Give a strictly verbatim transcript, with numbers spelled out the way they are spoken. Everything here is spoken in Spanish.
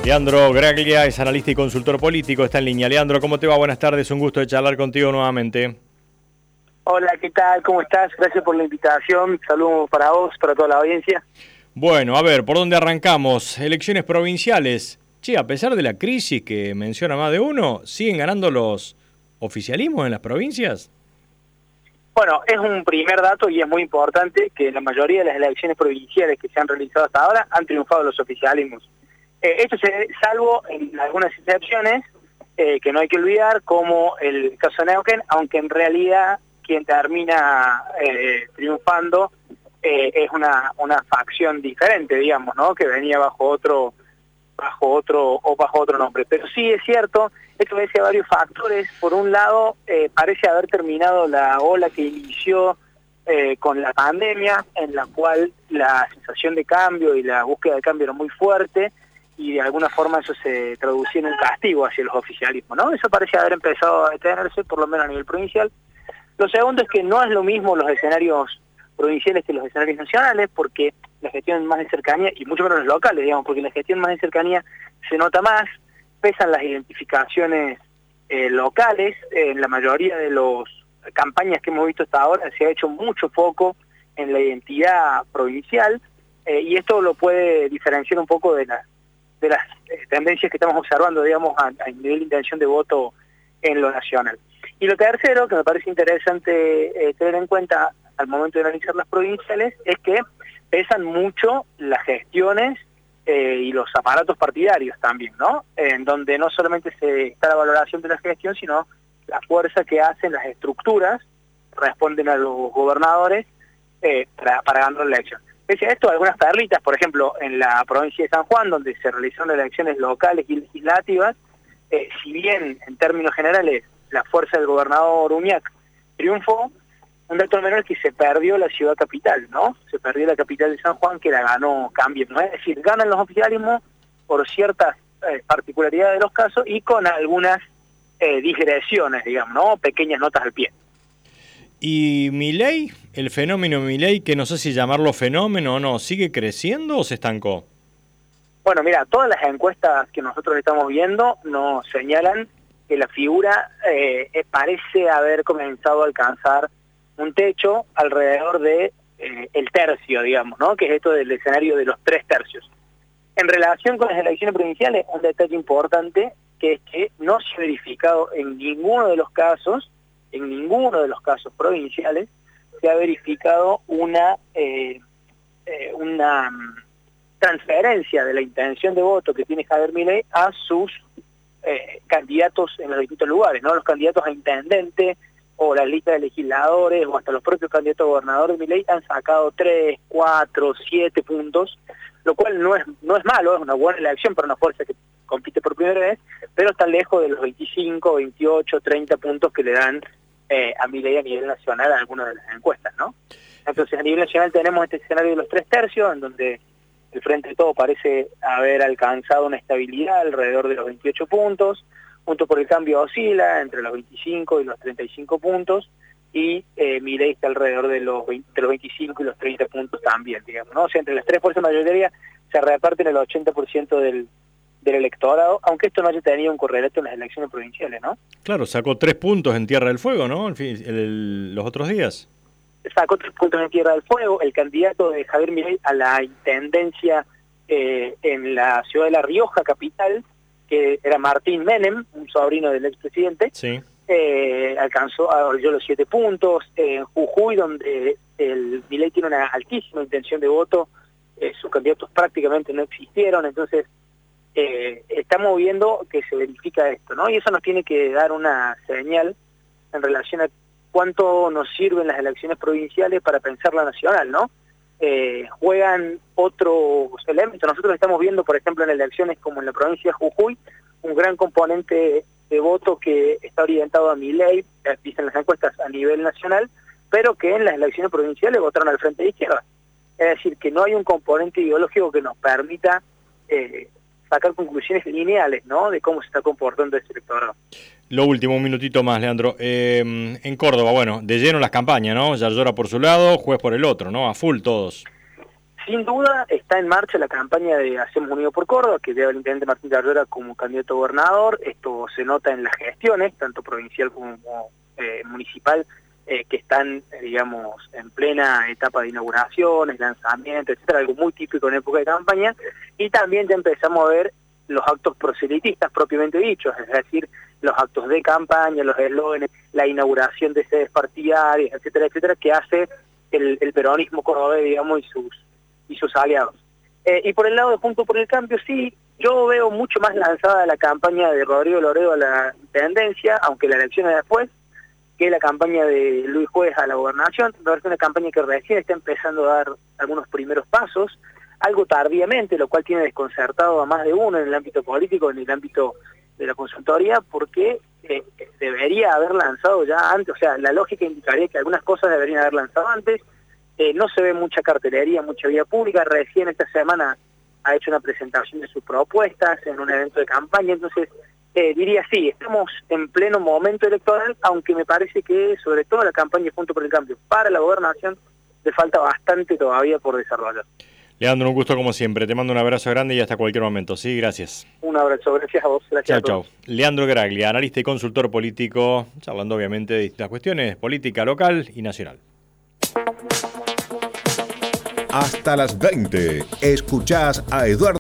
Leandro Graglia es analista y consultor político, está en línea. Leandro, ¿cómo te va? Buenas tardes, un gusto de charlar contigo nuevamente. Hola, ¿qué tal? ¿Cómo estás? Gracias por la invitación. Saludos para vos, para toda la audiencia. Bueno, a ver, ¿por dónde arrancamos? Elecciones provinciales. Che, a pesar de la crisis que menciona más de uno, ¿siguen ganando los oficialismos en las provincias? Bueno, es un primer dato y es muy importante que la mayoría de las elecciones provinciales que se han realizado hasta ahora han triunfado los oficialismos. Eh, esto se salvo en algunas excepciones eh, que no hay que olvidar, como el caso de Neuquén, aunque en realidad quien termina eh, triunfando eh, es una, una facción diferente, digamos, ¿no? Que venía bajo otro bajo otro o bajo otro nombre. Pero sí es cierto, esto obedece a varios factores. Por un lado, eh, parece haber terminado la ola que inició eh, con la pandemia, en la cual la sensación de cambio y la búsqueda de cambio era muy fuerte, y de alguna forma eso se traducía en un castigo hacia los oficialismos, ¿no? Eso parece haber empezado a detenerse, por lo menos a nivel provincial. Lo segundo es que no es lo mismo los escenarios provinciales que los escenarios nacionales, porque la gestión más de cercanía, y mucho menos los locales, digamos, porque la gestión más de cercanía se nota más, pesan las identificaciones eh, locales. En la mayoría de las campañas que hemos visto hasta ahora se ha hecho mucho foco en la identidad provincial, eh, y esto lo puede diferenciar un poco de, la, de las eh, tendencias que estamos observando, digamos, a, a nivel de intención de voto en lo nacional. Y lo tercero, que me parece interesante eh, tener en cuenta al momento de analizar las provinciales, es que pesan mucho las gestiones eh, y los aparatos partidarios también, ¿no? En donde no solamente se está la valoración de la gestión, sino la fuerza que hacen las estructuras, responden a los gobernadores eh, para, para ganar la elección. Pese a esto, algunas perlitas, por ejemplo, en la provincia de San Juan, donde se realizaron las elecciones locales y legislativas, eh, si bien en términos generales la fuerza del gobernador Uñac triunfó, un dato menor es que se perdió la ciudad capital, ¿no? Se perdió la capital de San Juan, que la ganó Cambio, ¿no? Es decir, ganan los oficialismos por ciertas eh, particularidades de los casos y con algunas eh, digresiones, digamos, ¿no? Pequeñas notas al pie. ¿Y Milei, el fenómeno Milei, que no sé si llamarlo fenómeno o no, sigue creciendo o se estancó? Bueno, mira, todas las encuestas que nosotros estamos viendo nos señalan que la figura eh, parece haber comenzado a alcanzar un techo alrededor de eh, el tercio, digamos, ¿no? Que es esto del escenario de los tres tercios. En relación con las elecciones provinciales, un detalle importante, que es que no se ha verificado en ninguno de los casos, en ninguno de los casos provinciales, se ha verificado una, eh, eh, una transferencia de la intención de voto que tiene Javier Milei a sus eh, candidatos en los distintos lugares, ¿no? Los candidatos a intendente, o la lista de legisladores, o hasta los propios candidatos a gobernador de Milei han sacado tres, cuatro, siete puntos, lo cual no es no es malo, es una buena elección para una fuerza que compite por primera vez, pero está lejos de los veinticinco, veintiocho, treinta puntos que le dan eh, a Milei a nivel nacional a algunas de las encuestas, ¿no? Entonces, a nivel nacional tenemos este escenario de los tres tercios, en donde el Frente de Todos parece haber alcanzado una estabilidad alrededor de los veintiocho puntos, Juntos por el Cambio oscila entre los veinticinco y los treinta y cinco puntos, y eh, Milei está alrededor de los, veinte, de los veinticinco y los treinta puntos también, digamos, ¿no? O sea, entre las tres fuerzas mayoría se reparten el ochenta por ciento del, del electorado, aunque esto no haya tenido un correlato en las elecciones provinciales, ¿no? Claro, sacó tres puntos en Tierra del Fuego, ¿no? En fin, el, el, los otros días. Sacó tres puntos en Tierra del Fuego. El candidato de Javier Milei a la intendencia eh, en la ciudad de La Rioja, capital, que era Martín Menem, un sobrino del expresidente, sí. eh, alcanzó, abordó los siete puntos. En Jujuy, donde el Milei tiene una altísima intención de voto, eh, sus candidatos prácticamente no existieron. Entonces, eh, estamos viendo que se verifica esto, ¿no? Y eso nos tiene que dar una señal en relación a cuánto nos sirven las elecciones provinciales para pensar la nacional, ¿no? Eh, juegan otros elementos. Nosotros estamos viendo, por ejemplo, en elecciones como en la provincia de Jujuy, un gran componente de voto que está orientado a Milei, dicen las encuestas a nivel nacional, pero que en las elecciones provinciales votaron al Frente de Izquierda. Es decir, que no hay un componente ideológico que nos permita eh, sacar conclusiones lineales, ¿no?, de cómo se está comportando ese electorado. Lo último, un minutito más, Leandro. Eh, en Córdoba, bueno, de lleno las campañas, ¿no? Yarlora por su lado, Juez por el otro, ¿no? A full todos. sin duda está en marcha la campaña de Hacemos Unido por Córdoba, que lleva el intendente Martín Carrera como candidato a gobernador. Esto se nota en las gestiones, tanto provincial como eh, municipal, eh, que están, eh, digamos, en plena etapa de inauguraciones, lanzamientos, etcétera, algo muy típico en época de campaña. Y también ya empezamos a ver los actos proselitistas propiamente dichos, es decir, los actos de campaña, los eslóganes, la inauguración de sedes partidarias, etcétera, etcétera, que hace el, el peronismo cordobés, digamos, y sus y sus aliados. Eh, y por el lado de Juntos por el Cambio, sí, yo veo mucho más lanzada la campaña de Rodrigo Loredo a la intendencia, aunque la elección es después, que la campaña de Luis Juez a la gobernación. Me parece una campaña que recién está empezando a dar algunos primeros pasos, algo tardíamente, lo cual tiene desconcertado a más de uno en el ámbito político, en el ámbito de la consultoría, porque eh, debería haber lanzado ya antes, o sea, la lógica indicaría que algunas cosas deberían haber lanzado antes. Eh, no se ve mucha cartelería, mucha vía pública. Recién esta semana ha hecho una presentación de sus propuestas en un evento de campaña, entonces eh, diría sí, estamos en pleno momento electoral, aunque me parece que sobre todo la campaña Juntos por el Cambio para la gobernación le falta bastante todavía por desarrollar. Leandro, un gusto como siempre, te mando un abrazo grande y hasta cualquier momento, sí, gracias. Un abrazo, gracias a vos. Gracias. Chao, chao. Leandro Graglia, analista y consultor político, charlando obviamente de distintas cuestiones, política local y nacional. Hasta las veinte, escuchás a Eduardo